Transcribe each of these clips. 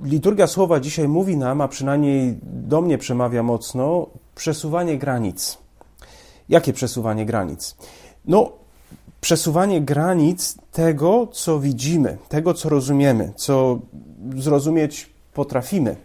liturgia słowa dzisiaj mówi nam, a przynajmniej do mnie przemawia mocno, przesuwanie granic. Jakie przesuwanie granic? No, przesuwanie granic tego, co widzimy, tego, co rozumiemy, co zrozumieć potrafimy.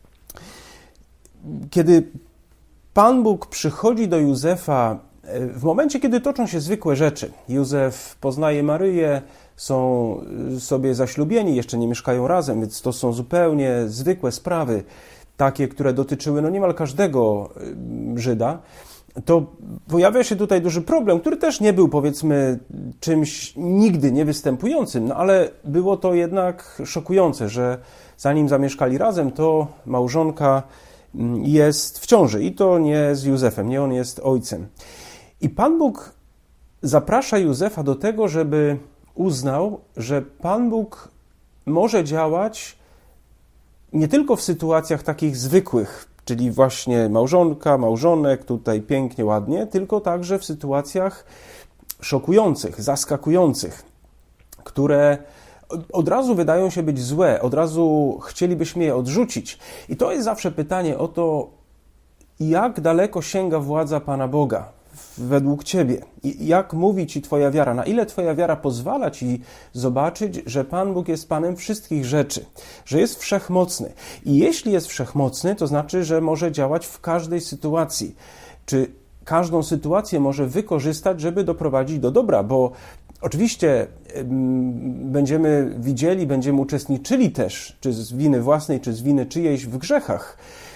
Kiedy Pan Bóg przychodzi do Józefa w momencie, kiedy toczą się zwykłe rzeczy, Józef poznaje Maryję, są sobie zaślubieni, jeszcze nie mieszkają razem, więc to są zupełnie zwykłe sprawy, takie, które dotyczyły niemal każdego Żyda, to pojawia się tutaj duży problem, który też nie był, powiedzmy, czymś nigdy niewystępującym, no ale było to jednak szokujące, że zanim zamieszkali razem, to małżonka jest w ciąży i to nie z Józefem, nie on jest ojcem. I Pan Bóg zaprasza Józefa do tego, żeby uznał, że Pan Bóg może działać nie tylko w sytuacjach takich zwykłych, czyli właśnie małżonka, małżonek, tutaj pięknie, ładnie, tylko także w sytuacjach szokujących, zaskakujących, które od razu wydają się być złe, od razu chcielibyśmy je odrzucić. I to jest zawsze pytanie o to, jak daleko sięga władza Pana Boga według Ciebie. I jak mówi Ci Twoja wiara? Na ile Twoja wiara pozwala Ci zobaczyć, że Pan Bóg jest Panem wszystkich rzeczy, że jest wszechmocny. I jeśli jest wszechmocny, to znaczy, że może działać w każdej sytuacji. Czy każdą sytuację może wykorzystać, żeby doprowadzić do dobra, bo oczywiście będziemy widzieli, będziemy uczestniczyli też, czy z winy własnej, czy z winy czyjejś w grzechach.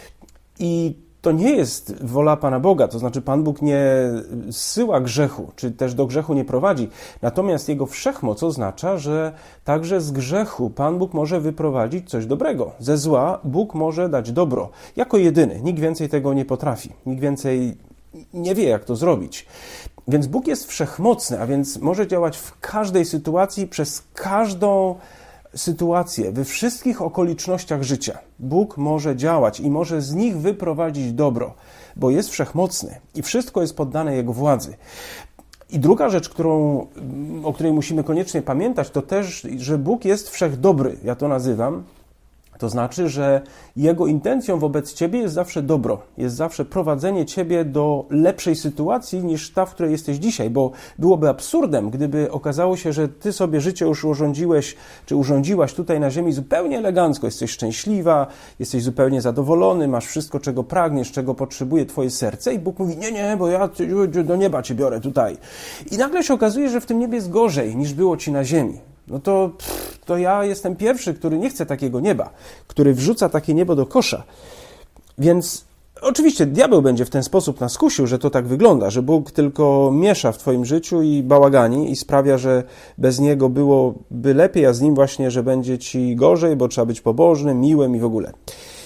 I to nie jest wola Pana Boga, to znaczy Pan Bóg nie zsyła grzechu, czy też do grzechu nie prowadzi. Natomiast Jego wszechmoc oznacza, że także z grzechu Pan Bóg może wyprowadzić coś dobrego. Ze zła Bóg może dać dobro. Jako jedyny. Nikt więcej tego nie potrafi. Nikt więcej nie wie, jak to zrobić. Więc Bóg jest wszechmocny, a więc może działać w każdej sytuacji, przez każdą sytuację, we wszystkich okolicznościach życia. Bóg może działać i może z nich wyprowadzić dobro, bo jest wszechmocny i wszystko jest poddane Jego władzy. I druga rzecz, o której musimy koniecznie pamiętać, to też, że Bóg jest wszechdobry, ja to nazywam. To znaczy, że Jego intencją wobec Ciebie jest zawsze dobro, jest zawsze prowadzenie Ciebie do lepszej sytuacji niż ta, w której jesteś dzisiaj, bo byłoby absurdem, gdyby okazało się, że Ty sobie życie już urządziłeś, czy urządziłaś tutaj na ziemi zupełnie elegancko, jesteś szczęśliwa, jesteś zupełnie zadowolony, masz wszystko, czego pragniesz, czego potrzebuje Twoje serce i Bóg mówi, nie, bo ja do nieba Cię biorę tutaj. I nagle się okazuje, że w tym niebie jest gorzej, niż było Ci na ziemi. No to ja jestem pierwszy, który nie chce takiego nieba, który wrzuca takie niebo do kosza. Więc oczywiście diabeł będzie w ten sposób nas kusił, że to tak wygląda, że Bóg tylko miesza w Twoim życiu i bałagani i sprawia, że bez Niego byłoby lepiej, a z Nim właśnie, że będzie Ci gorzej, bo trzeba być pobożnym, miłym i w ogóle.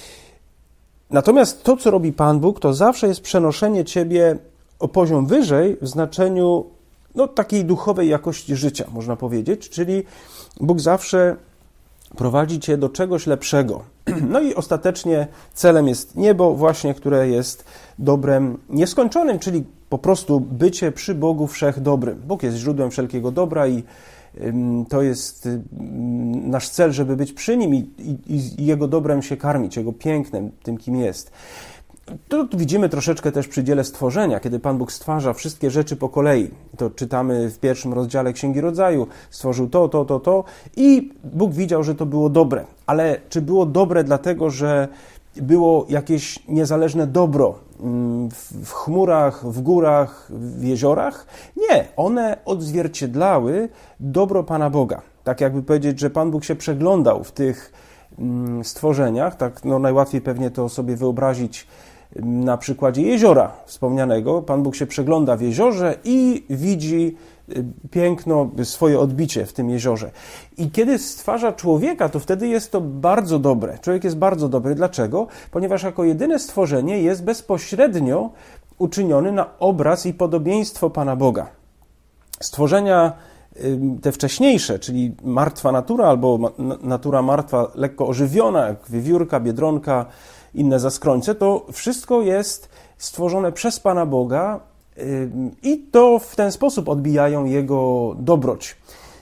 Natomiast to, co robi Pan Bóg, to zawsze jest przenoszenie Ciebie o poziom wyżej w znaczeniu takiej duchowej jakości życia, można powiedzieć, czyli Bóg zawsze prowadzi Cię do czegoś lepszego. No i ostatecznie celem jest niebo właśnie, które jest dobrem nieskończonym, czyli po prostu bycie przy Bogu wszechdobrym. Bóg jest źródłem wszelkiego dobra i to jest nasz cel, żeby być przy Nim i Jego dobrem się karmić, Jego pięknem, tym, kim jest. To widzimy troszeczkę też przy dziele stworzenia, kiedy Pan Bóg stwarza wszystkie rzeczy po kolei. To czytamy w 1 rozdziale Księgi Rodzaju. Stworzył to i Bóg widział, że to było dobre. Ale czy było dobre dlatego, że było jakieś niezależne dobro w chmurach, w górach, w jeziorach? Nie, one odzwierciedlały dobro Pana Boga. Tak jakby powiedzieć, że Pan Bóg się przeglądał w tych stworzeniach. Tak najłatwiej pewnie to sobie wyobrazić na przykładzie jeziora wspomnianego. Pan Bóg się przegląda w jeziorze i widzi piękno, swoje odbicie w tym jeziorze. I kiedy stwarza człowieka, to wtedy jest to bardzo dobre. Człowiek jest bardzo dobry. Dlaczego? Ponieważ jako jedyne stworzenie jest bezpośrednio uczyniony na obraz i podobieństwo Pana Boga. Stworzenia te wcześniejsze, czyli martwa natura albo natura martwa, lekko ożywiona, jak wiewiórka, biedronka, inne zaskrońce, to wszystko jest stworzone przez Pana Boga i to w ten sposób odbijają Jego dobroć.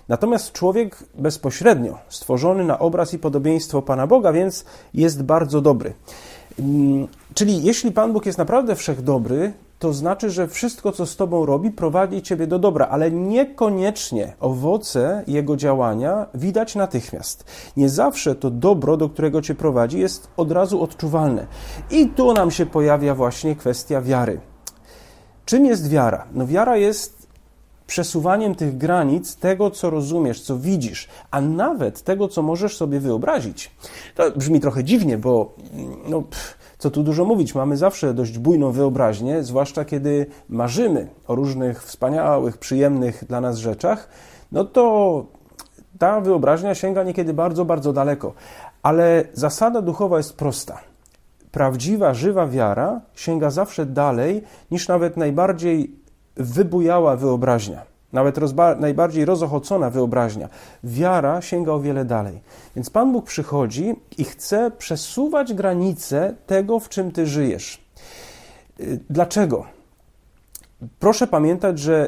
Natomiast człowiek bezpośrednio stworzony na obraz i podobieństwo Pana Boga, więc jest bardzo dobry. Czyli jeśli Pan Bóg jest naprawdę wszechdobry, to znaczy, że wszystko, co z Tobą robi, prowadzi Ciebie do dobra, ale niekoniecznie owoce Jego działania widać natychmiast. Nie zawsze to dobro, do którego Cię prowadzi, jest od razu odczuwalne. I tu nam się pojawia właśnie kwestia wiary. Czym jest wiara? No wiara jest przesuwaniem tych granic tego, co rozumiesz, co widzisz, a nawet tego, co możesz sobie wyobrazić. To brzmi trochę dziwnie, bo co tu dużo mówić, mamy zawsze dość bujną wyobraźnię, zwłaszcza kiedy marzymy o różnych wspaniałych, przyjemnych dla nas rzeczach, no to ta wyobraźnia sięga niekiedy bardzo, bardzo daleko. Ale zasada duchowa jest prosta. Prawdziwa, żywa wiara sięga zawsze dalej niż nawet najbardziej wybujała wyobraźnia, nawet najbardziej rozochocona wyobraźnia. Wiara sięga o wiele dalej. Więc Pan Bóg przychodzi i chce przesuwać granice tego, w czym Ty żyjesz. Dlaczego? Proszę pamiętać, że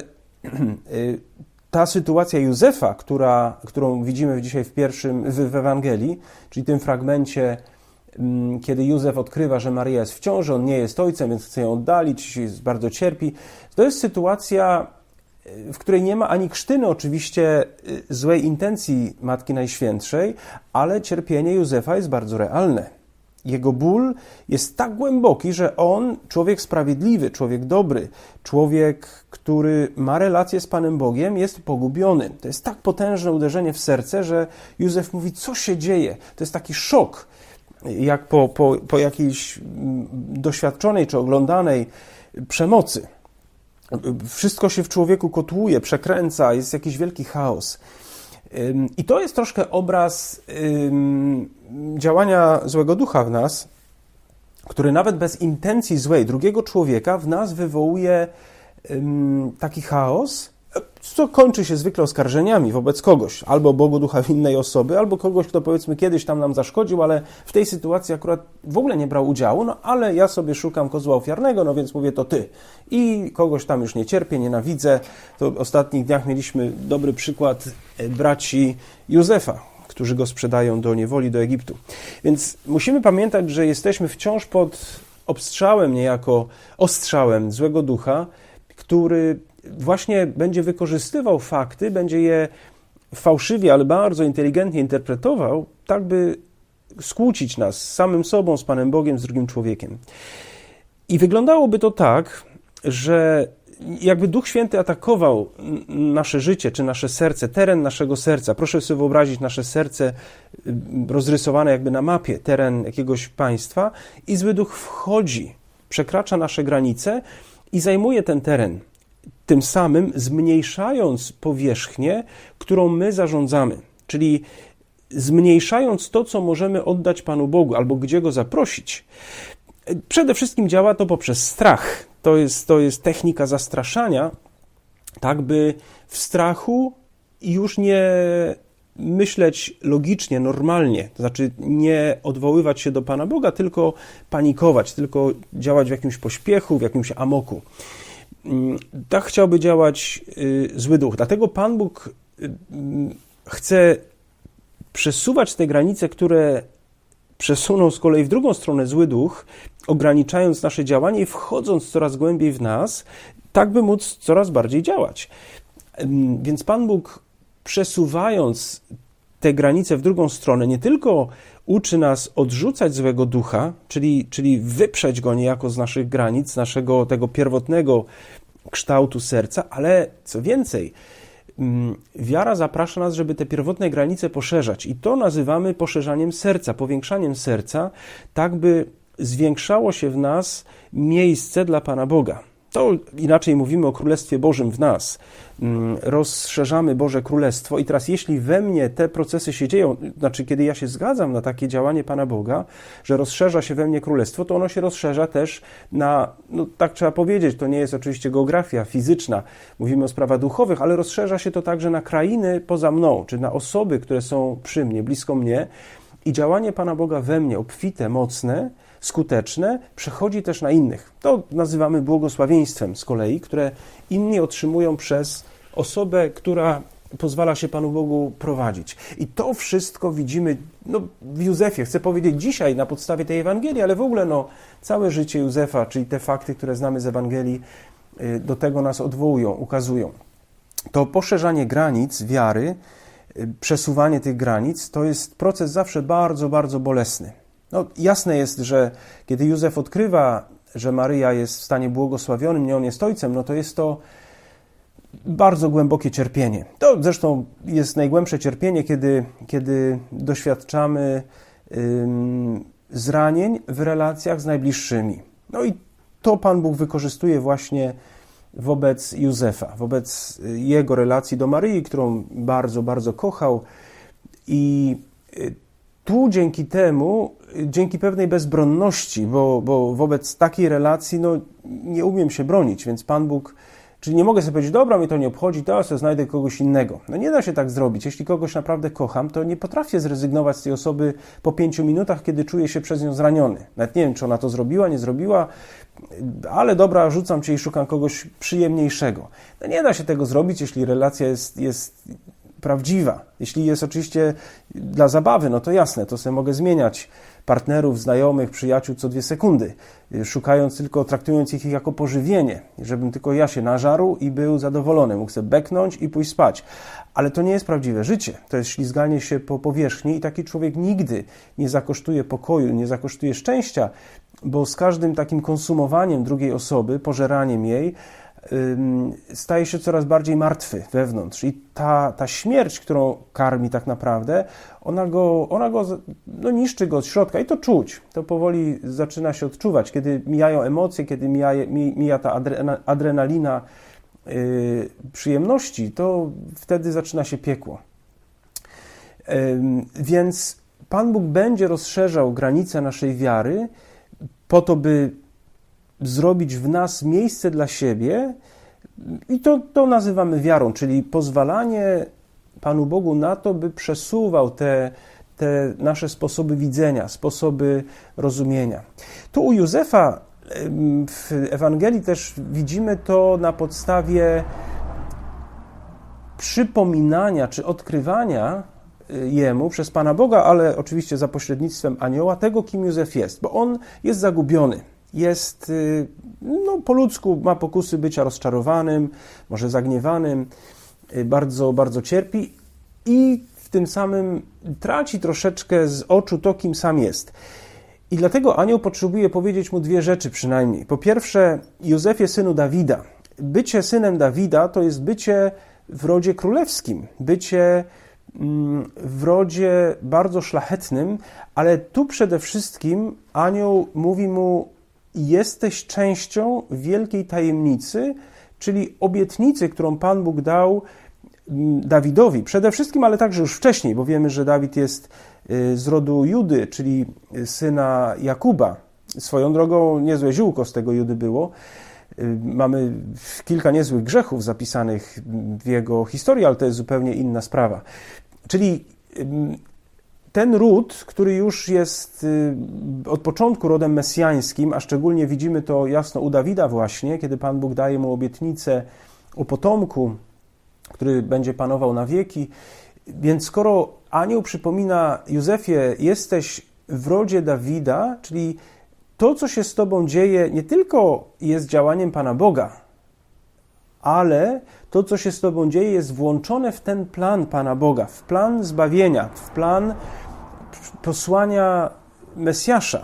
ta sytuacja Józefa, którą widzimy dzisiaj w Ewangelii, czyli tym fragmencie, kiedy Józef odkrywa, że Maryja jest w ciąży, on nie jest ojcem, więc chce ją oddalić, bardzo cierpi. To jest sytuacja, w której nie ma ani krztyny oczywiście złej intencji Matki Najświętszej, ale cierpienie Józefa jest bardzo realne. Jego ból jest tak głęboki, że on, człowiek sprawiedliwy, człowiek dobry, człowiek, który ma relację z Panem Bogiem, jest pogubiony. To jest tak potężne uderzenie w serce, że Józef mówi, co się dzieje? To jest taki szok, jak po jakiejś doświadczonej czy oglądanej przemocy. Wszystko się w człowieku kotłuje, przekręca, jest jakiś wielki chaos. I to jest troszkę obraz działania złego ducha w nas, który nawet bez intencji złej drugiego człowieka w nas wywołuje taki chaos, co kończy się zwykle oskarżeniami wobec kogoś, albo Bogu ducha innej osoby, albo kogoś, kto powiedzmy kiedyś tam nam zaszkodził, ale w tej sytuacji akurat w ogóle nie brał udziału, no ale ja sobie szukam kozła ofiarnego, no więc mówię, to ty. I kogoś tam już nie cierpię, nienawidzę. To w ostatnich dniach mieliśmy dobry przykład braci Józefa, którzy go sprzedają do niewoli, do Egiptu. Więc musimy pamiętać, że jesteśmy wciąż pod obstrzałem, niejako ostrzałem złego ducha, który właśnie będzie wykorzystywał fakty, będzie je fałszywie, ale bardzo inteligentnie interpretował, tak by skłócić nas z samym sobą, z Panem Bogiem, z drugim człowiekiem. I wyglądało to tak, że jakby Duch Święty atakował nasze życie, czy nasze serce, teren naszego serca. Proszę sobie wyobrazić nasze serce rozrysowane jakby na mapie, teren jakiegoś państwa i zły duch wchodzi, przekracza nasze granice i zajmuje ten teren. Tym samym zmniejszając powierzchnię, którą my zarządzamy, czyli zmniejszając to, co możemy oddać Panu Bogu albo gdzie Go zaprosić. Przede wszystkim działa to poprzez strach. To jest technika zastraszania, tak by w strachu już nie myśleć logicznie, normalnie, to znaczy nie odwoływać się do Pana Boga, tylko panikować, tylko działać w jakimś pośpiechu, w jakimś amoku. Tak chciałby działać zły duch. Dlatego Pan Bóg chce przesuwać te granice, które przesunął z kolei w drugą stronę zły duch, ograniczając nasze działanie i wchodząc coraz głębiej w nas, tak by móc coraz bardziej działać. Więc Pan Bóg, przesuwając te granice w drugą stronę, nie tylko uczy nas odrzucać złego ducha, czyli wyprzeć go niejako z naszych granic, naszego tego pierwotnego kształtu serca, ale co więcej, wiara zaprasza nas, żeby te pierwotne granice poszerzać i to nazywamy poszerzaniem serca, powiększaniem serca, tak by zwiększało się w nas miejsce dla Pana Boga. To inaczej mówimy o Królestwie Bożym w nas. Rozszerzamy Boże Królestwo i teraz jeśli we mnie te procesy się dzieją, znaczy kiedy ja się zgadzam na takie działanie Pana Boga, że rozszerza się we mnie Królestwo, to ono się rozszerza też na, tak trzeba powiedzieć, to nie jest oczywiście geografia fizyczna, mówimy o sprawach duchowych, ale rozszerza się to także na krainy poza mną, czy na osoby, które są przy mnie, blisko mnie i działanie Pana Boga we mnie, obfite, mocne, skuteczne, przechodzi też na innych. To nazywamy błogosławieństwem z kolei, które inni otrzymują przez osobę, która pozwala się Panu Bogu prowadzić. I to wszystko widzimy w Józefie. Chcę powiedzieć dzisiaj na podstawie tej Ewangelii, ale w ogóle całe życie Józefa, czyli te fakty, które znamy z Ewangelii, do tego nas odwołują, ukazują. To poszerzanie granic wiary, przesuwanie tych granic, to jest proces zawsze bardzo, bardzo bolesny. Jasne jest, że kiedy Józef odkrywa, że Maryja jest w stanie błogosławionym, nie on jest ojcem, to jest to bardzo głębokie cierpienie. To zresztą jest najgłębsze cierpienie, kiedy doświadczamy zranień w relacjach z najbliższymi. I to Pan Bóg wykorzystuje właśnie wobec Józefa, wobec jego relacji do Maryi, którą bardzo, bardzo kochał. I tu dzięki pewnej bezbronności, bo wobec takiej relacji nie umiem się bronić, więc Pan Bóg, czyli nie mogę sobie powiedzieć, dobra, mnie to nie obchodzi, teraz ja znajdę kogoś innego. Nie da się tak zrobić. Jeśli kogoś naprawdę kocham, to nie potrafię zrezygnować z tej osoby po 5 minutach, kiedy czuję się przez nią zraniony. Nawet nie wiem, czy ona to zrobiła, nie zrobiła, ale dobra, rzucam cię i szukam kogoś przyjemniejszego. Nie da się tego zrobić, jeśli relacja jest prawdziwa. Jeśli jest oczywiście dla zabawy, to jasne, to sobie mogę zmieniać partnerów, znajomych, przyjaciół co 2 sekundy, traktując ich jako pożywienie, żebym tylko ja się nażarł i był zadowolony, mógł sobie beknąć i pójść spać. Ale to nie jest prawdziwe życie, to jest ślizganie się po powierzchni i taki człowiek nigdy nie zakosztuje pokoju, nie zakosztuje szczęścia, bo z każdym takim konsumowaniem drugiej osoby, pożeraniem jej, staje się coraz bardziej martwy wewnątrz i ta śmierć, którą karmi tak naprawdę, ona go niszczy go od środka i to czuć. To powoli zaczyna się odczuwać. Kiedy mijają emocje, kiedy mija ta adrenalina przyjemności, to wtedy zaczyna się piekło. Więc Pan Bóg będzie rozszerzał granice naszej wiary po to, by zrobić w nas miejsce dla siebie i to nazywamy wiarą, czyli pozwalanie Panu Bogu na to, by przesuwał te nasze sposoby widzenia, sposoby rozumienia. Tu u Józefa w Ewangelii też widzimy to na podstawie przypominania czy odkrywania jemu przez Pana Boga, ale oczywiście za pośrednictwem anioła, tego, kim Józef jest, bo on jest zagubiony. Jest, po ludzku ma pokusy bycia rozczarowanym, może zagniewanym, bardzo, bardzo cierpi i w tym samym traci troszeczkę z oczu to, kim sam jest. I dlatego anioł potrzebuje powiedzieć mu 2 rzeczy przynajmniej. Po pierwsze, Józefie, synu Dawida. Bycie synem Dawida to jest bycie w rodzie królewskim, bycie w rodzie bardzo szlachetnym, ale tu przede wszystkim anioł mówi mu: jesteś częścią wielkiej tajemnicy, czyli obietnicy, którą Pan Bóg dał Dawidowi. Przede wszystkim, ale także już wcześniej, bo wiemy, że Dawid jest z rodu Judy, czyli syna Jakuba. Swoją drogą niezłe ziółko z tego Judy było. Mamy kilka niezłych grzechów zapisanych w jego historii, ale to jest zupełnie inna sprawa. Czyli ten ród, który już jest od początku rodem mesjańskim, a szczególnie widzimy to jasno u Dawida właśnie, kiedy Pan Bóg daje mu obietnicę o potomku, który będzie panował na wieki. Więc skoro anioł przypomina Józefie, jesteś w rodzie Dawida, czyli to, co się z tobą dzieje, nie tylko jest działaniem Pana Boga, ale to, co się z tobą dzieje, jest włączone w ten plan Pana Boga, w plan zbawienia, w plan posłania Mesjasza.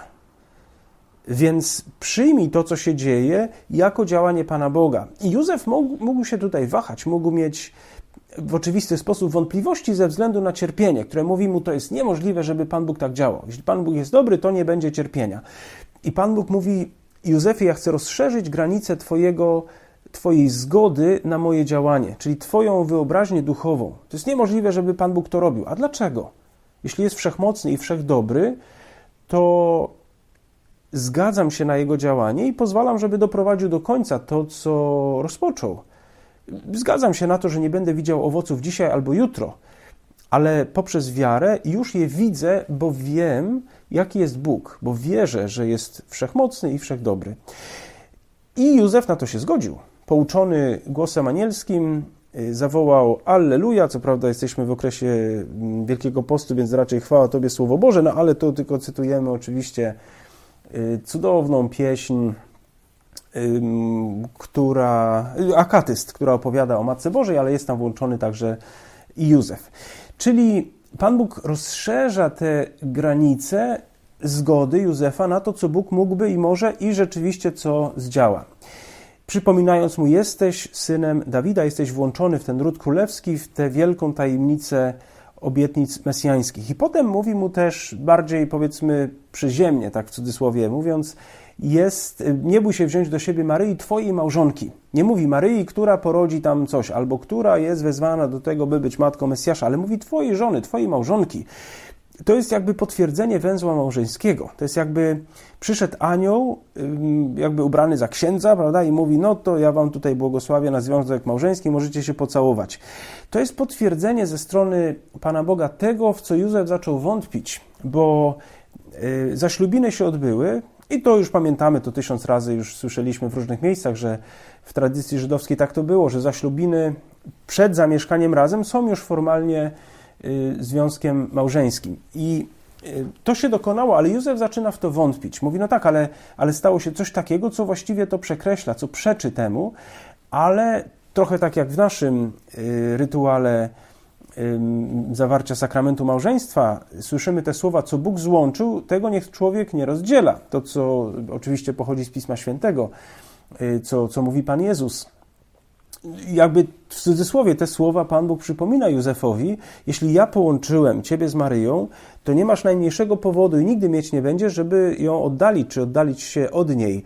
Więc przyjmij to, co się dzieje, jako działanie Pana Boga. I Józef mógł się tutaj wahać, mógł mieć w oczywisty sposób wątpliwości ze względu na cierpienie, które mówi mu, to jest niemożliwe, żeby Pan Bóg tak działał. Jeśli Pan Bóg jest dobry, to nie będzie cierpienia. I Pan Bóg mówi: Józefie, ja chcę rozszerzyć granice Twojej zgody na moje działanie, czyli Twoją wyobraźnię duchową. To jest niemożliwe, żeby Pan Bóg to robił. A dlaczego? Jeśli jest wszechmocny i wszechdobry, to zgadzam się na Jego działanie i pozwalam, żeby doprowadził do końca to, co rozpoczął. Zgadzam się na to, że nie będę widział owoców dzisiaj albo jutro, ale poprzez wiarę już je widzę, bo wiem, jaki jest Bóg, bo wierzę, że jest wszechmocny i wszechdobry. I Józef na to się zgodził. Pouczony głosem anielskim, zawołał Alleluja, co prawda jesteśmy w okresie Wielkiego Postu, więc raczej chwała Tobie Słowo Boże, no ale to tylko cytujemy oczywiście cudowną pieśń, akatyst, która opowiada o Matce Bożej, ale jest tam włączony także i Józef. Czyli Pan Bóg rozszerza te granice zgody Józefa na to, co Bóg mógłby i może i rzeczywiście co zdziała. Przypominając mu, jesteś synem Dawida, jesteś włączony w ten ród królewski, w tę wielką tajemnicę obietnic mesjańskich. I potem mówi mu też bardziej, powiedzmy, przyziemnie, tak w cudzysłowie mówiąc, nie bój się wziąć do siebie Maryi, twojej małżonki. Nie mówi Maryi, która porodzi tam coś, albo która jest wezwana do tego, by być matką Mesjasza, ale mówi twojej żony, twojej małżonki. To jest jakby potwierdzenie węzła małżeńskiego. To jest jakby przyszedł anioł, jakby ubrany za księdza, prawda, i mówi, no to ja wam tutaj błogosławię na związek małżeński, możecie się pocałować. To jest potwierdzenie ze strony Pana Boga tego, w co Józef zaczął wątpić, bo zaślubiny się odbyły i to już pamiętamy, to 1000 razy już słyszeliśmy w różnych miejscach, że w tradycji żydowskiej tak to było, że zaślubiny przed zamieszkaniem razem są już formalnie związkiem małżeńskim. I to się dokonało, ale Józef zaczyna w to wątpić. Mówi, no tak, ale stało się coś takiego, co właściwie to przekreśla, co przeczy temu, ale trochę tak jak w naszym rytuale zawarcia sakramentu małżeństwa, słyszymy te słowa, co Bóg złączył, tego niech człowiek nie rozdziela. To, co oczywiście pochodzi z Pisma Świętego, co mówi Pan Jezus. Jakby w cudzysłowie te słowa Pan Bóg przypomina Józefowi, jeśli ja połączyłem Ciebie z Maryją, to nie masz najmniejszego powodu i nigdy mieć nie będziesz, żeby ją oddalić, czy oddalić się od niej.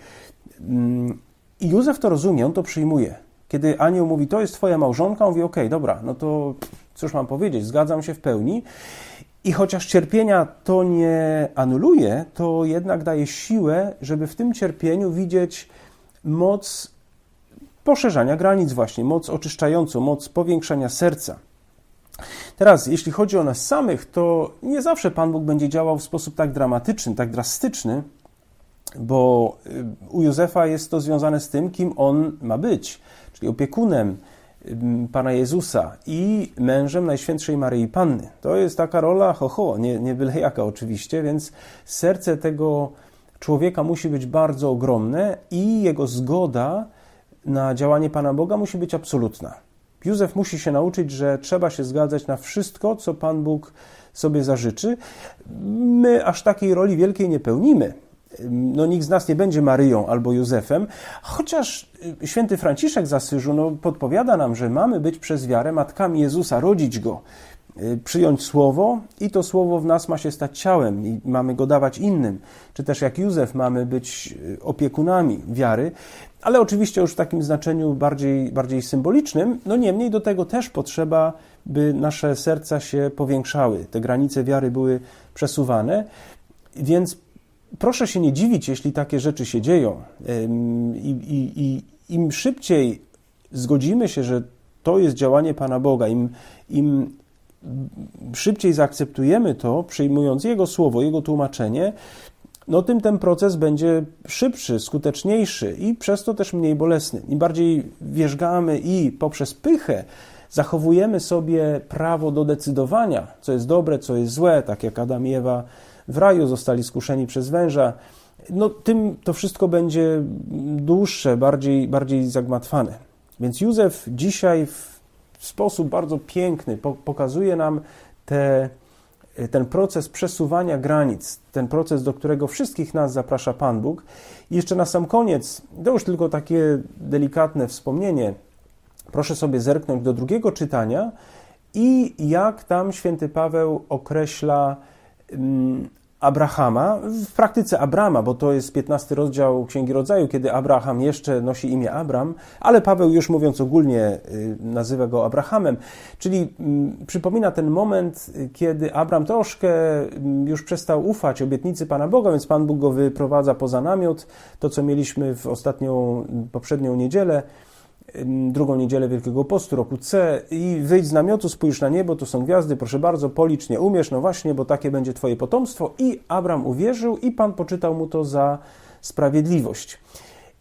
I Józef to rozumie, on to przyjmuje. Kiedy anioł mówi, to jest Twoja małżonka, on mówi, okej, dobra, no to cóż mam powiedzieć, zgadzam się w pełni. I chociaż cierpienia to nie anuluje, to jednak daje siłę, żeby w tym cierpieniu widzieć moc poszerzania granic właśnie, moc oczyszczającą, moc powiększania serca. Teraz, jeśli chodzi o nas samych, to nie zawsze Pan Bóg będzie działał w sposób tak dramatyczny, tak drastyczny, bo u Józefa jest to związane z tym, kim on ma być, czyli opiekunem Pana Jezusa i mężem Najświętszej Maryi Panny. To jest taka rola, nie byle jaka oczywiście, więc serce tego człowieka musi być bardzo ogromne i jego zgoda na działanie Pana Boga musi być absolutna. Józef musi się nauczyć, że trzeba się zgadzać na wszystko, co Pan Bóg sobie zażyczy. My aż takiej roli wielkiej nie pełnimy. No, nikt z nas nie będzie Maryją albo Józefem, chociaż święty Franciszek z Asyżu podpowiada nam, że mamy być przez wiarę matkami Jezusa, rodzić Go, przyjąć Słowo i to Słowo w nas ma się stać ciałem i mamy go dawać innym. Czy też jak Józef mamy być opiekunami wiary, ale oczywiście już w takim znaczeniu bardziej symbolicznym. No niemniej do tego też potrzeba, by nasze serca się powiększały, te granice wiary były przesuwane, więc proszę się nie dziwić, jeśli takie rzeczy się dzieją. I im szybciej zgodzimy się, że to jest działanie Pana Boga, im szybciej zaakceptujemy to, przyjmując Jego słowo, Jego tłumaczenie, no tym ten proces będzie szybszy, skuteczniejszy i przez to też mniej bolesny. Im bardziej wierzgamy i poprzez pychę zachowujemy sobie prawo do decydowania, co jest dobre, co jest złe, tak jak Adam i Ewa w raju zostali skuszeni przez węża, no tym to wszystko będzie dłuższe, bardziej zagmatwane. Więc Józef dzisiaj w sposób bardzo piękny pokazuje nam ten proces przesuwania granic, ten proces, do którego wszystkich nas zaprasza Pan Bóg. I jeszcze na sam koniec, to już tylko takie delikatne wspomnienie, proszę sobie zerknąć do drugiego czytania i jak tam święty Paweł określa Abrahama, w praktyce Abrama, bo to jest 15 rozdział Księgi Rodzaju, kiedy Abraham jeszcze nosi imię Abram, ale Paweł już mówiąc ogólnie nazywa go Abrahamem, czyli przypomina ten moment, kiedy Abram troszkę już przestał ufać obietnicy Pana Boga, więc Pan Bóg go wyprowadza poza namiot, to co mieliśmy w poprzednią niedzielę, drugą niedzielę Wielkiego Postu, roku C, i wyjdź z namiotu, spójrz na niebo, to są gwiazdy, proszę bardzo, policz, nie umiesz, no właśnie, bo takie będzie Twoje potomstwo. I Abram uwierzył i Pan poczytał mu to za sprawiedliwość.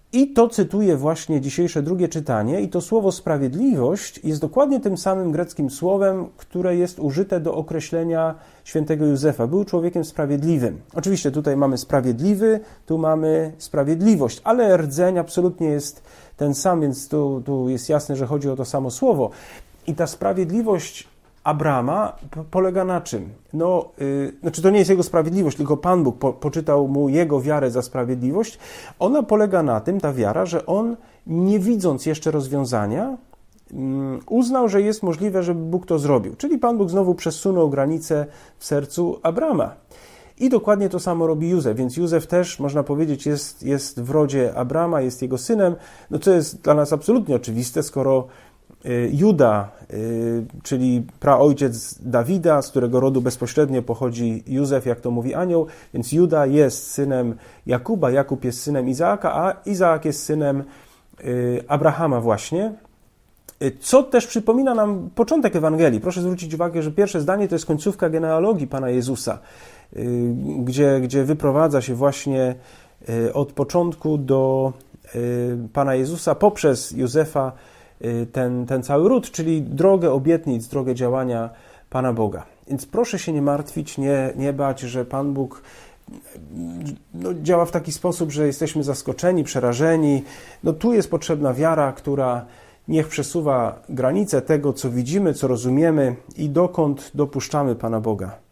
I to cytuję właśnie dzisiejsze drugie czytanie i to słowo sprawiedliwość jest dokładnie tym samym greckim słowem, które jest użyte do określenia świętego Józefa. Był człowiekiem sprawiedliwym. Oczywiście tutaj mamy sprawiedliwy, tu mamy sprawiedliwość, ale rdzeń absolutnie jest ten sam, więc tu jest jasne, że chodzi o to samo słowo. I ta sprawiedliwość Abrama polega na czym? Znaczy to nie jest jego sprawiedliwość, tylko Pan Bóg poczytał mu jego wiarę za sprawiedliwość. Ona polega na tym, ta wiara, że on, nie widząc jeszcze rozwiązania, uznał, że jest możliwe, żeby Bóg to zrobił. Czyli Pan Bóg znowu przesunął granicę w sercu Abrama. I dokładnie to samo robi Józef, więc Józef też, można powiedzieć, jest w rodzie Abrama, jest jego synem, co jest dla nas absolutnie oczywiste, skoro Juda, czyli praojciec Dawida, z którego rodu bezpośrednio pochodzi Józef, jak to mówi anioł, więc Juda jest synem Jakuba, Jakub jest synem Izaaka, a Izaak jest synem Abrahama właśnie, co też przypomina nam początek Ewangelii. Proszę zwrócić uwagę, że pierwsze zdanie to jest końcówka genealogii Pana Jezusa, gdzie wyprowadza się właśnie od początku do Pana Jezusa poprzez Józefa ten cały ród, czyli drogę obietnic, drogę działania Pana Boga. Więc proszę się nie martwić, nie bać, że Pan Bóg działa w taki sposób, że jesteśmy zaskoczeni, przerażeni. Tu jest potrzebna wiara, która niech przesuwa granice tego, co widzimy, co rozumiemy i dokąd dopuszczamy Pana Boga.